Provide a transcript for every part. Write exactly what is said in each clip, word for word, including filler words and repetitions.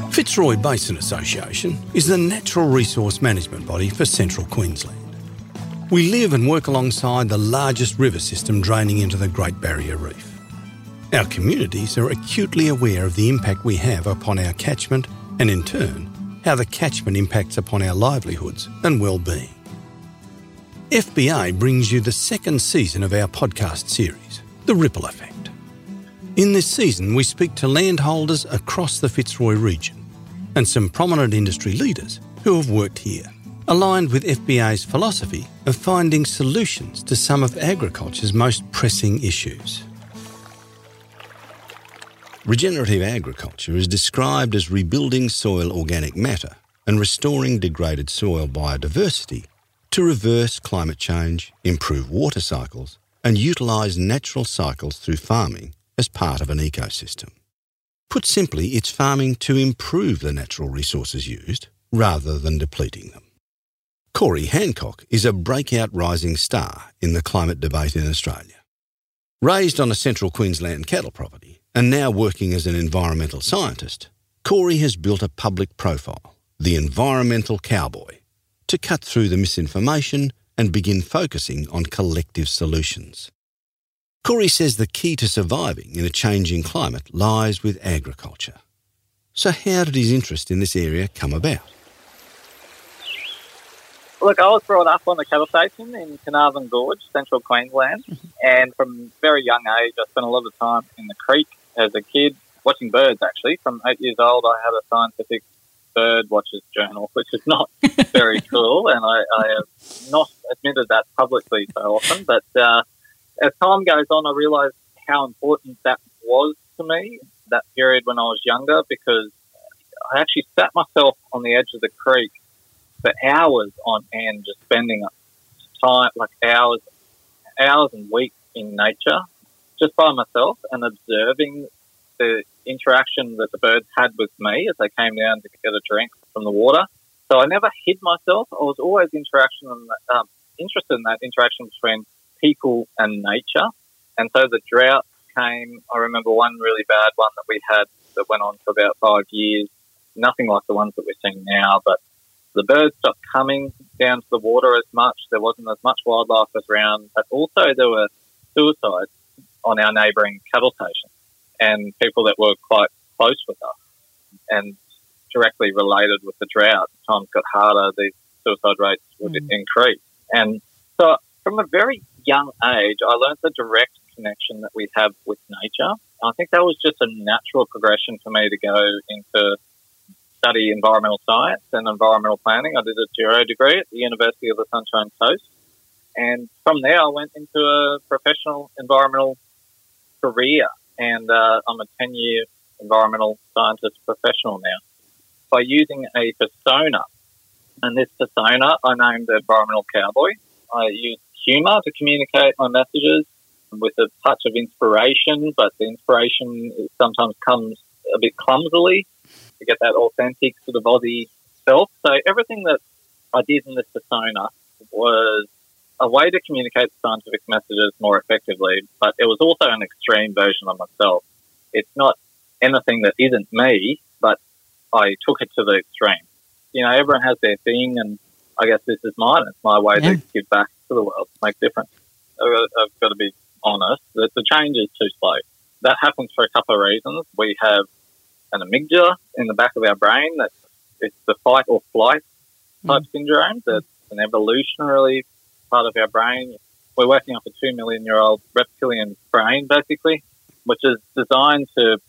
Fitzroy Basin Association is the natural resource management body for central Queensland. We live and work alongside the largest river system draining into the Great Barrier Reef. Our communities are acutely aware of the impact we have upon our catchment and, in turn, how the catchment impacts upon our livelihoods and well-being. F B A brings you the second season of our podcast series, The Ripple Effect. In this season, we speak to landholders across the Fitzroy region and some prominent industry leaders who have worked here, aligned with F B A's philosophy of finding solutions to some of agriculture's most pressing issues. Regenerative agriculture is described as rebuilding soil organic matter and restoring degraded soil biodiversity to reverse climate change, improve water cycles, and utilise natural cycles through farming as part of an ecosystem. Put simply, it's farming to improve the natural resources used rather than depleting them. Corey Hancock is a breakout rising star in the climate debate in Australia. Raised on a central Queensland cattle property and now working as an environmental scientist, Corey has built a public profile, the Environmental Cowboy, to cut through the misinformation and begin focusing on collective solutions. Corey says the key to surviving in a changing climate lies with agriculture. So how did his interest in this area come about? Look, I was brought up on the cattle station in Carnarvon Gorge, central Queensland, and from a very young age I spent a lot of time in the creek as a kid, watching birds actually. From eight years old I had a scientific bird watcher's journal, which is not very cool, and I, I have not admitted that publicly so often, but uh, as time goes on I realised how important that was to me, that period when I was younger, because I actually sat myself on the edge of the creek for hours on end, just spending time, like hours, hours and weeks in nature, just by myself and observing the interaction that the birds had with me as they came down to get a drink from the water. So I never hid myself. I was always interaction and um, interested in that interaction between people and nature. And so the drought came. I remember one really bad one that we had that went on for about five years. Nothing like the ones that we're seeing now, but the birds stopped coming down to the water as much. There wasn't as much wildlife around, but also there were suicides on our neighbouring cattle station and people that were quite close with us and directly related with the drought. As times got harder, these suicide rates would mm. increase. And so from a very young age, I learned the direct connection that we have with nature. I think that was just a natural progression for me to go into study environmental science and environmental planning. I did a Giro degree at the University of the Sunshine Coast. And from there, I went into a professional environmental career. And uh, I'm a ten-year environmental scientist professional now. By using a persona, and this persona I named the Environmental Cowboy. I used humour to communicate my messages with a touch of inspiration, but the inspiration sometimes comes a bit clumsily to get that authentic sort of Aussie self. So everything that I did in this persona was a way to communicate scientific messages more effectively, but it was also an extreme version of myself. It's not anything that isn't me, but I took it to the extreme. You know, everyone has their thing, and I guess this is mine. It's my way yeah. to give back to the world, make a difference. I've got to be honest, that the change is too slow. That happens for a couple of reasons. We have an amygdala in the back of our brain that it's the fight or flight type mm. syndrome. That's an evolutionarily part of our brain. We're working off a two million year old reptilian brain, basically, which is designed to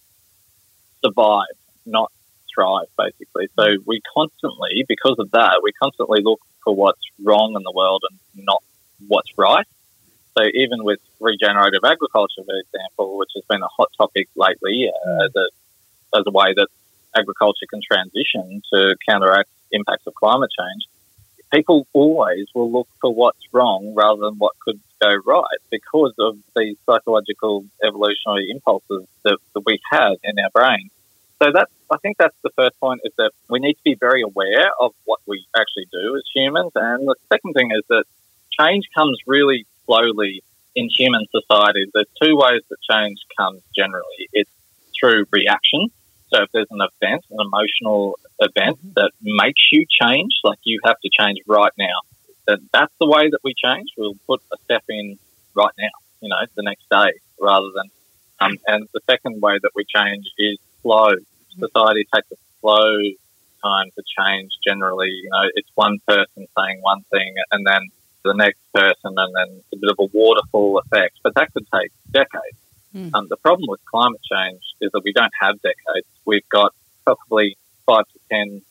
survive, not thrive, basically. So we constantly, because of that, we constantly look for what's wrong in the world and not what's right. So even with regenerative agriculture, for example, which has been a hot topic lately uh, as a as a way that agriculture can transition to counteract impacts of climate change, people always will look for what's wrong rather than what could go right because of these psychological evolutionary impulses that, that we have in our brain. So that's, I think that's the first point, is that we need to be very aware of what we actually do as humans. And the second thing is that change comes really slowly in human societies. There's two ways that change comes generally. It's through reaction. So if there's an event, an emotional event mm-hmm. that makes you change, like you have to change right now, that that's the way that we change. We'll put a step in right now, you know, the next day, rather than, um, and the second way that we change is slow. Society takes a slow time to change generally. You know, it's one person saying one thing and then the next person and then a bit of a waterfall effect, but that could take decades. Mm. Um, the problem with climate change is that we don't have decades. We've got probably five to ten.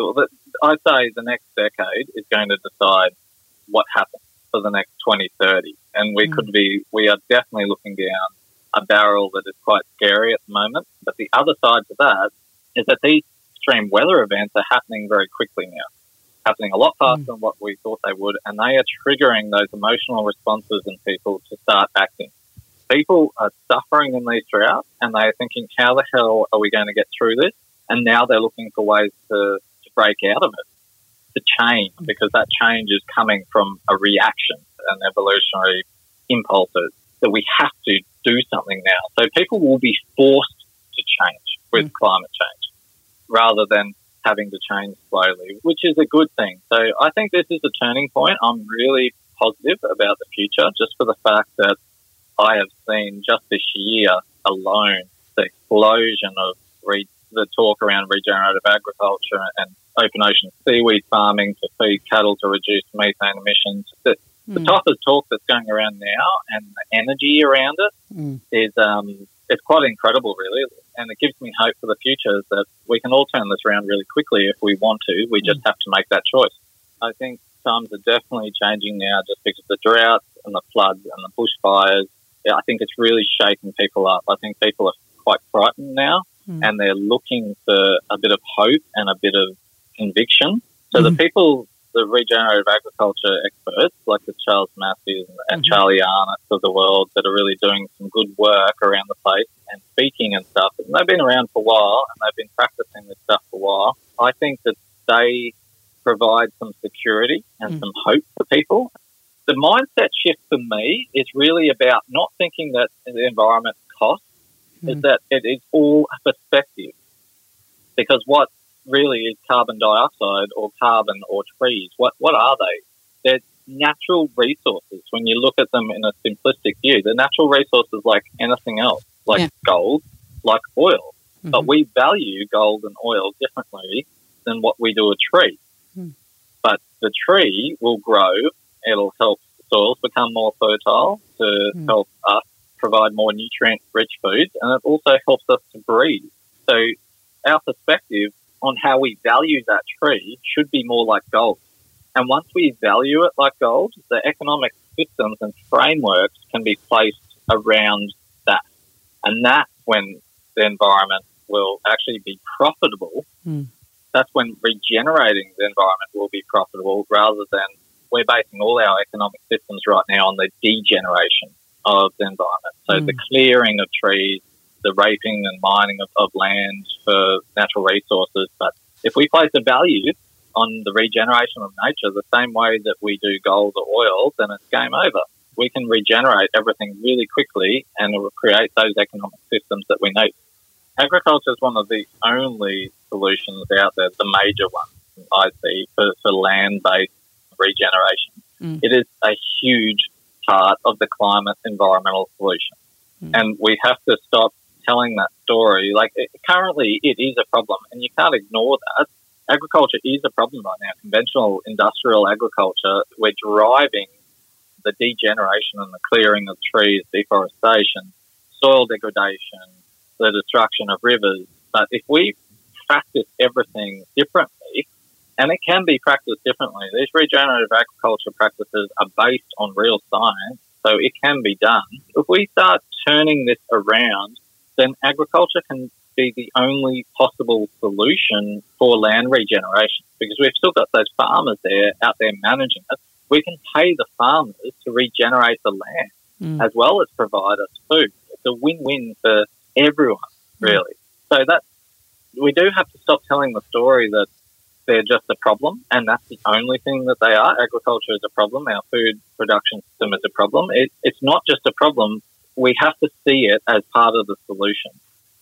I'd say the next decade is going to decide what happens for the next twenty, thirty. And we mm. could be, we are definitely looking down a barrel that is quite scary at the moment. But the other side to that is that these extreme weather events are happening very quickly now, happening a lot faster mm. than what we thought they would. And they are triggering those emotional responses in people to start acting. People are suffering in these droughts and they're thinking, how the hell are we going to get through this? And now they're looking for ways to, to break out of it, to change, because that change is coming from a reaction, an evolutionary impulses, that we have to do something now. So people will be forced to change with mm. climate change rather than having to change slowly, which is a good thing. So I think this is a turning point. I'm really positive about the future just for the fact that I have seen just this year alone the explosion of re- the talk around regenerative agriculture and open ocean seaweed farming to feed cattle to reduce methane emissions. The, mm. the type of talk that's going around now and the energy around it mm. is um, it's quite incredible, really. And it gives me hope for the future is that we can all turn this around really quickly if we want to. We just mm. have to make that choice. I think times are definitely changing now just because of the droughts and the floods and the bushfires. I think it's really shaking people up. I think people are quite frightened now mm. and they're looking for a bit of hope and a bit of conviction. So mm. the people, the regenerative agriculture experts like the Charles Matthews and, and mm-hmm. Charlie Arnott of the world that are really doing some good work around the place and speaking and stuff, and they've been around for a while and they've been practicing this stuff for a while. I think that they provide some security and mm. some hope for people. The mindset shift for me is really about not thinking that the environment costs, mm. is that it is all a perspective. Because what really is carbon dioxide or carbon or trees? What what are they? They're natural resources when you look at them in a simplistic view. They're natural resources like anything else, like yeah. gold, like oil. Mm-hmm. But we value gold and oil differently than what we do a tree. Mm. But the tree will grow. It'll help soils become more fertile to mm. help us provide more nutrient-rich foods, and it also helps us to breathe. So our perspective on how we value that tree should be more like gold. And once we value it like gold, the economic systems and frameworks can be placed around that. And that's when the environment will actually be profitable. Mm. That's when regenerating the environment will be profitable rather than we're basing all our economic systems right now on the degeneration of the environment. So mm. the clearing of trees, the raping and mining of, of land for natural resources. But if we place a value on the regeneration of nature the same way that we do gold or oil, then it's game over. We can regenerate everything really quickly and it will create those economic systems that we need. Agriculture is one of the only solutions out there, the major one I see for, for land-based regeneration. Mm. It is a huge part of the climate environmental solution. Mm. And we have to stop telling that story. Like it, currently it is a problem and you can't ignore that. Agriculture is a problem right now. Conventional industrial agriculture, we're driving the degeneration and the clearing of trees, deforestation, soil degradation, the destruction of rivers. But if we practice everything differently, and it can be practiced differently. These regenerative agriculture practices are based on real science, so it can be done. If we start turning this around, then agriculture can be the only possible solution for land regeneration because we've still got those farmers there out there managing it. We can pay the farmers to regenerate the land mm. as well as provide us food. It's a win-win for everyone, really. Mm. So that we do have to stop telling the story that they're just a problem, and that's the only thing that they are. Agriculture is a problem. Our food production system is a problem. It, it's not just a problem. We have to see it as part of the solution.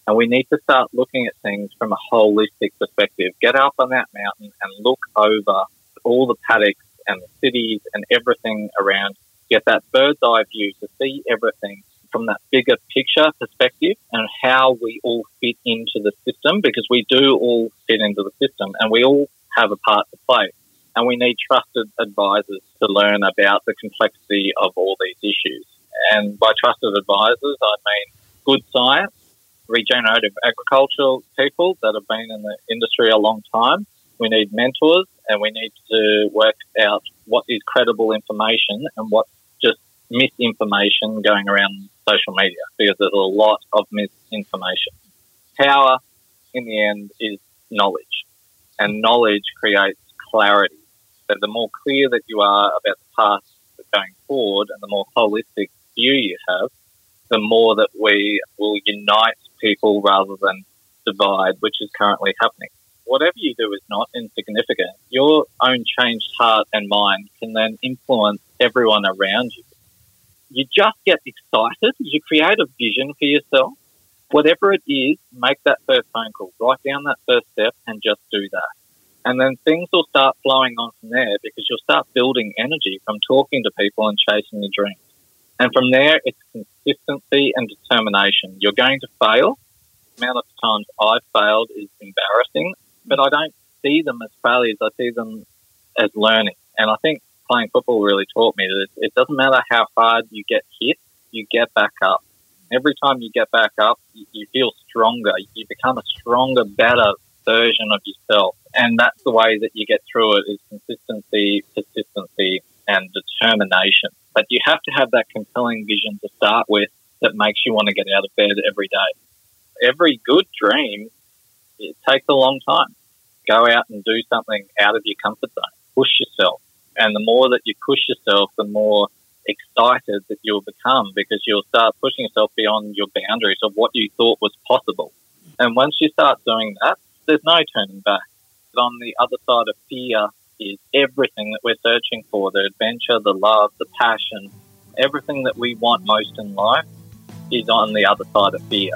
And we need to start looking at things from a holistic perspective. Get up on that mountain and look over all the paddocks and the cities and everything around. Get that bird's eye view to see everything from that bigger picture perspective and how we all fit into the system, because we do all fit into the system and we all have a part to play. And we need trusted advisors to learn about the complexity of all these issues. And by trusted advisors, I mean good science, regenerative agricultural people that have been in the industry a long time. We need mentors, and we need to work out what is credible information and what's just misinformation going around social media, because there's a lot of misinformation. Power, in the end, is knowledge, and knowledge creates clarity. So the more clear that you are about the path going forward and the more holistic view you have, the more that we will unite people rather than divide, which is currently happening. Whatever you do is not insignificant. Your own changed heart and mind can then influence everyone around you. You just get excited. You create a vision for yourself. Whatever it is, make that first phone call. Write down that first step and just do that. And then things will start flowing on from there, because you'll start building energy from talking to people and chasing your dreams. And from there, it's consistency and determination. You're going to fail. The amount of times I've failed is embarrassing, but I don't see them as failures. I see them as learning. And I think playing football really taught me that it doesn't matter how hard you get hit, you get back up. Every time you get back up, you feel stronger. You become a stronger, better version of yourself. And that's the way that you get through it, is consistency, persistency, and determination. But you have to have that compelling vision to start with that makes you want to get out of bed every day. Every good dream, it takes a long time. Go out and do something out of your comfort zone. Push yourself. And the more that you push yourself, the more excited that you'll become, because you'll start pushing yourself beyond your boundaries of what you thought was possible. And once you start doing that, there's no turning back. But on the other side of fear is everything that we're searching for, the adventure, the love, the passion, everything that we want most in life is on the other side of fear.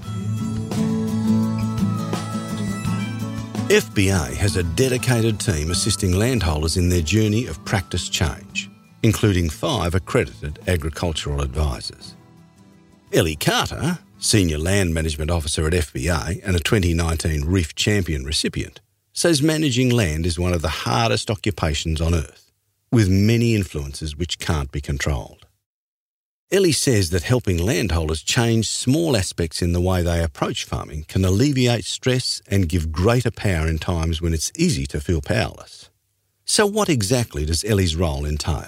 F B A has a dedicated team assisting landholders in their journey of practice change, including five accredited agricultural advisors. Ellie Carter, Senior Land Management Officer at F B A and a twenty nineteen Reef Champion recipient, says managing land is one of the hardest occupations on earth, with many influences which can't be controlled. Ellie says that helping landholders change small aspects in the way they approach farming can alleviate stress and give greater power in times when it's easy to feel powerless. So what exactly does Ellie's role entail?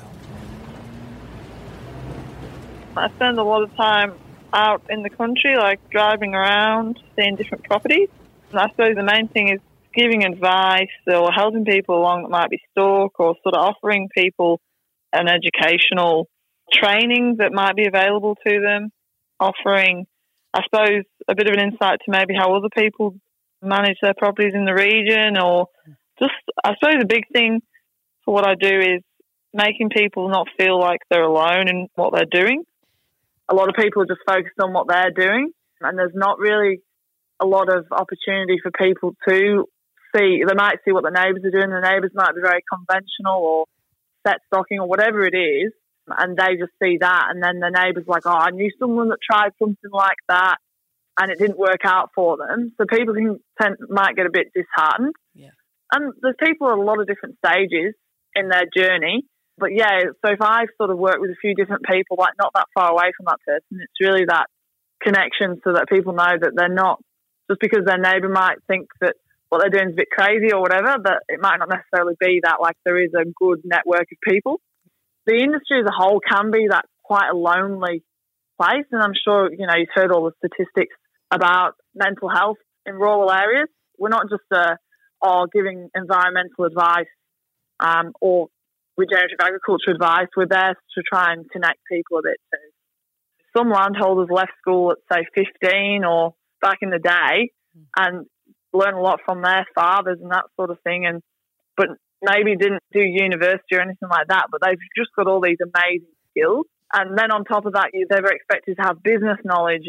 I spend a lot of time out in the country, like driving around, seeing different properties. And I suppose the main thing is giving advice or helping people along that might be stuck, or sort of offering people an educational training that might be available to them, offering, I suppose, a bit of an insight to maybe how other people manage their properties in the region, or just, I suppose a big thing for what I do is making people not feel like they're alone in what they're doing. A lot of people are just focused on what they're doing, and there's not really a lot of opportunity for people to see. They might see what the neighbours are doing. The neighbours might be very conventional or set stocking or whatever it is, and they just see that, and then the neighbour's like, oh, I knew someone that tried something like that and it didn't work out for them. So people can tend, might get a bit disheartened. Yeah. And there's people at a lot of different stages in their journey. But yeah, so if I sort of work with a few different people, like not that far away from that person, it's really that connection so that people know that they're not, just because their neighbour might think that what they're doing is a bit crazy or whatever, that it might not necessarily be that. Like, there is a good network of people. The industry as a whole can be that quite a lonely place, and I'm sure, you know, you've heard all the statistics about mental health in rural areas. We're not just uh, oh, giving environmental advice um, or regenerative agriculture advice. We're there to try and connect people a bit too. Some landholders left school at, say, fifteen or back in the day and learn a lot from their fathers and that sort of thing, and but maybe didn't do university or anything like that, but they've just got all these amazing skills. And then on top of that, you, they're expected to have business knowledge and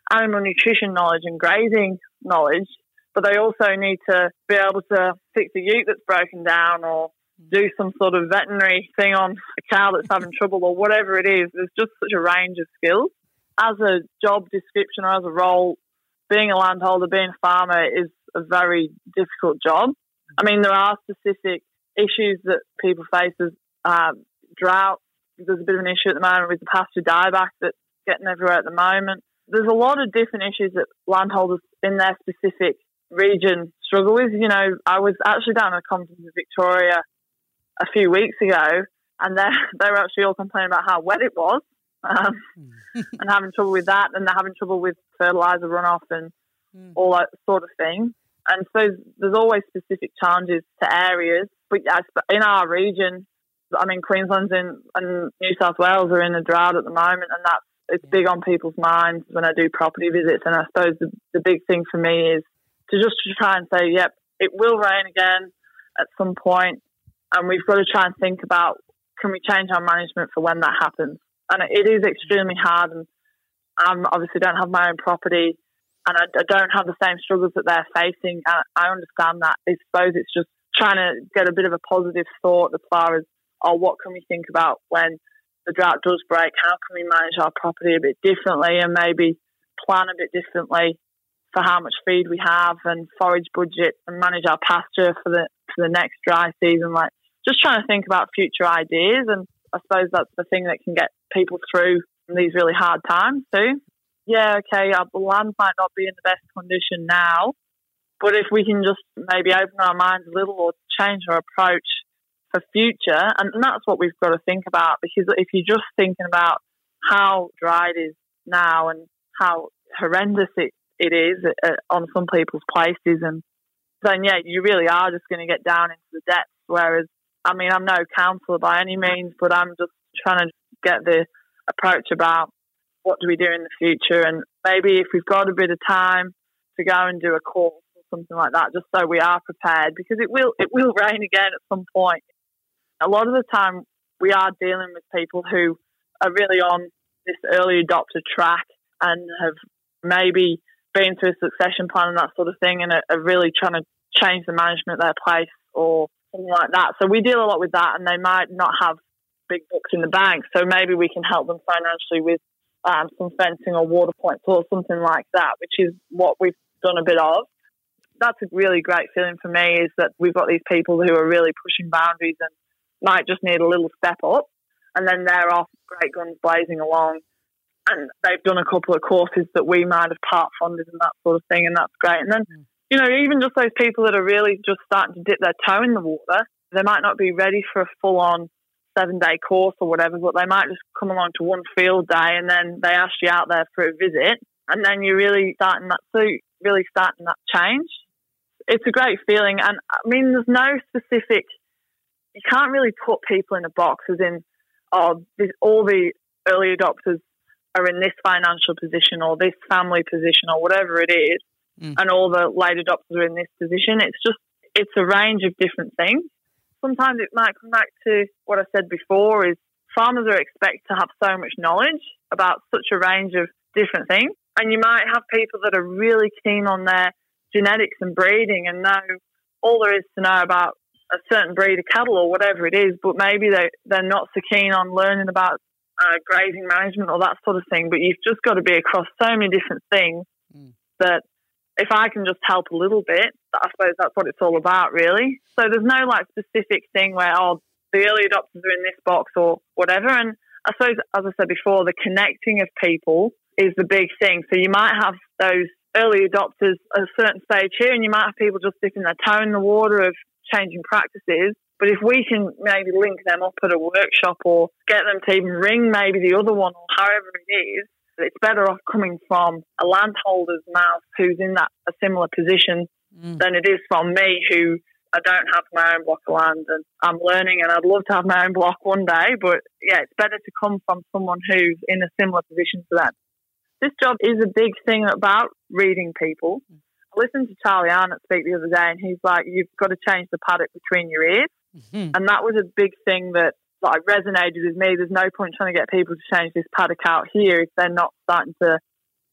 animal nutrition knowledge and grazing knowledge, but they also need to be able to fix a ute that's broken down or do some sort of veterinary thing on a cow that's having trouble or whatever it is. There's just such a range of skills. As a job description or as a role, being a landholder, being a farmer is a very difficult job. I mean, there are specific issues that people face as um, drought. There's a bit of an issue at the moment with the pasture dieback that's getting everywhere at the moment. There's a lot of different issues that landholders in their specific region struggle with. You know, I was actually down at a conference in Victoria a few weeks ago, and they they were actually all complaining about how wet it was, um, and having trouble with that, and they're having trouble with fertiliser runoff and mm. all that sort of thing. And so there's always specific challenges to areas. But yes, in our region, I mean, Queensland's in and New South Wales are in a drought at the moment, and that's it's big on people's minds when I do property visits. And I suppose the, the big thing for me is to just try and say, yep, it will rain again at some point, and we've got to try and think about, can we change our management for when that happens? And it is extremely hard, and I um, obviously don't have my own property, and I, I don't have the same struggles that they're facing. And I understand that. I suppose it's just trying to get a bit of a positive thought as far as, oh, what can we think about when the drought does break? How can we manage our property a bit differently and maybe plan a bit differently for how much feed we have and forage budget and manage our pasture for the for the next dry season? Like, just trying to think about future ideas, and I suppose that's the thing that can get people through these really hard times too. Yeah, okay, our land might not be in the best condition now, but if we can just maybe open our minds a little or change our approach for future, and that's what we've got to think about, because if you're just thinking about how dry it is now and how horrendous it, it is uh, on some people's places, and then, yeah, you really are just going to get down into the depths, whereas, I mean, I'm no counsellor by any means, but I'm just trying to get the approach about what do we do in the future, and maybe if we've got a bit of time to go and do a course or something like that, just so we are prepared, because it will it will rain again at some point. A lot of the time we are dealing with people who are really on this early adopter track and have maybe been through a succession plan and that sort of thing, and are, are really trying to change the management of their place or something like that. So we deal a lot with that, and they might not have big books in the bank, so maybe we can help them financially with um, some fencing or water points or something like that, which is what we've done a bit of. That's a really great feeling for me, is that we've got these people who are really pushing boundaries and might just need a little step up, and then they're off great guns blazing along, and they've done a couple of courses that we might have part funded and that sort of thing, and that's great. And then, mm. you know, even just those people that are really just starting to dip their toe in the water, they might not be ready for a full-on seven-day course or whatever, but they might just come along to one field day and then they ask you out there for a visit, and then you're really starting that, so really starting that change. It's a great feeling, and I mean, there's no specific, you can't really put people in a box as in, oh, this, all the early adopters are in this financial position or this family position or whatever it is, mm. and all the late adopters are in this position. It's just, it's a range of different things. Sometimes it might come back to what I said before, is farmers are expected to have so much knowledge about such a range of different things. And you might have people that are really keen on their genetics and breeding and know all there is to know about a certain breed of cattle or whatever it is, but maybe they, they're not so keen on learning about uh, grazing management or that sort of thing. But you've just got to be across so many different things mm. that if I can just help a little bit, I suppose that's what it's all about, really. So there's no like specific thing where, oh, the early adopters are in this box or whatever. And I suppose, as I said before, the connecting of people is the big thing. So you might have those early adopters at a certain stage here, and you might have people just dipping their toe in the water of changing practices. But if we can maybe link them up at a workshop or get them to even ring maybe the other one or however it is, it's better off coming from a landholder's mouth who's in that a similar position mm. than it is from me, who I don't have my own block of land and I'm learning, and I'd love to have my own block one day. But yeah, it's better to come from someone who's in a similar position to them. This job is a big thing about reading people. I listened to Charlie Arnott speak the other day, and he's like, you've got to change the paddock between your ears. Mm-hmm. And that was a big thing that like resonated with me. There's no point trying to get people to change this paddock out here if they're not starting to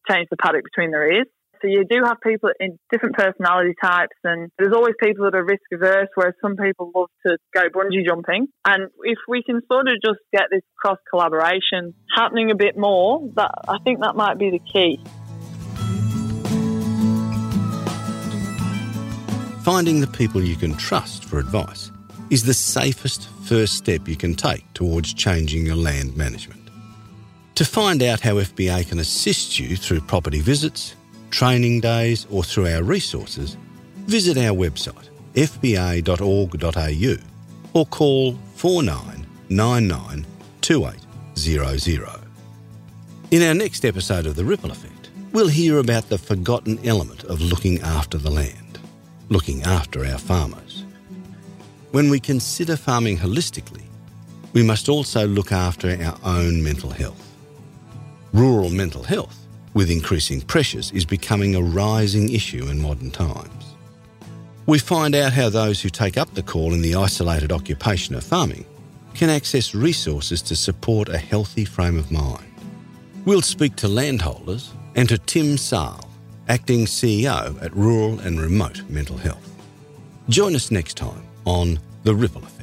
change the paddock between their ears. So you do have people in different personality types, and there's always people that are risk averse, whereas some people love to go bungee jumping. And if we can sort of just get this cross collaboration happening a bit more, that I think that might be the key. Finding the people you can trust for advice is the safest first step you can take towards changing your land management. To find out how F B A can assist you through property visits, training days or through our resources, visit our website f b a dot org dot a u or call four nine nine nine two eight zero zero. In our next episode of The Ripple Effect, we'll hear about the forgotten element of looking after the land, looking after our farmers. When we consider farming holistically, we must also look after our own mental health. Rural mental health, with increasing pressures, is becoming a rising issue in modern times. We find out how those who take up the call in the isolated occupation of farming can access resources to support a healthy frame of mind. We'll speak to landholders and to Tim Saal, Acting C E O at Rural and Remote Mental Health. Join us next time on The Ripple Effect.